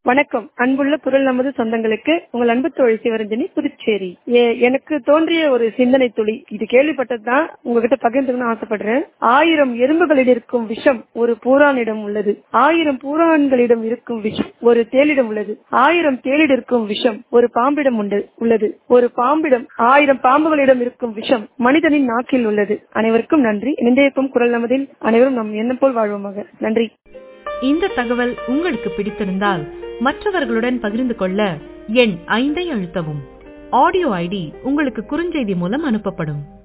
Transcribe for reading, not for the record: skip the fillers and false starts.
வணக்கம். அன்புள்ள குரல் நமது சொந்தங்களுக்கு உங்கள் அன்பு தோழி சிவரஞ்சனி, புதுச்சேரி. எனக்கு தோன்றிய ஒரு சிந்தனை துளி, இது கேள்விப்பட்டதுதான், உங்ககிட்ட பகிர்ந்துக்கணும்னு ஆசைப்படுறேன். 1000 எறும்புகளில் இருக்கும் விஷம் ஒரு பூரானிடம் உள்ளது. 1000 பூரான்களிடம் இருக்கும் விஷம் ஒரு தேளிடம் உள்ளது. 1000 தேளிடம் இருக்கும் விஷம் ஒரு பாம்பிடம் உள்ளது. ஒரு பாம்பிடம் 1000 பாம்புகளிடம் இருக்கும் விஷம் மனிதனின் நாக்கில் உள்ளது. அனைவருக்கும் நன்றி. இணைந்திருக்கும் குரல் நமதில் அனைவரும் நம் எண்ணம் போல் வாழ்வோமாக. நன்றி. இந்த தகவல் உங்களுக்கு பிடித்திருந்தால் மற்றவர்களுடன் பகிர்ந்து கொள்ள எண் 5 அழுத்தவும். ஆடியோ ஐடி உங்களுக்கு குறுஞ்செய்தி மூலம் அனுப்பப்படும்.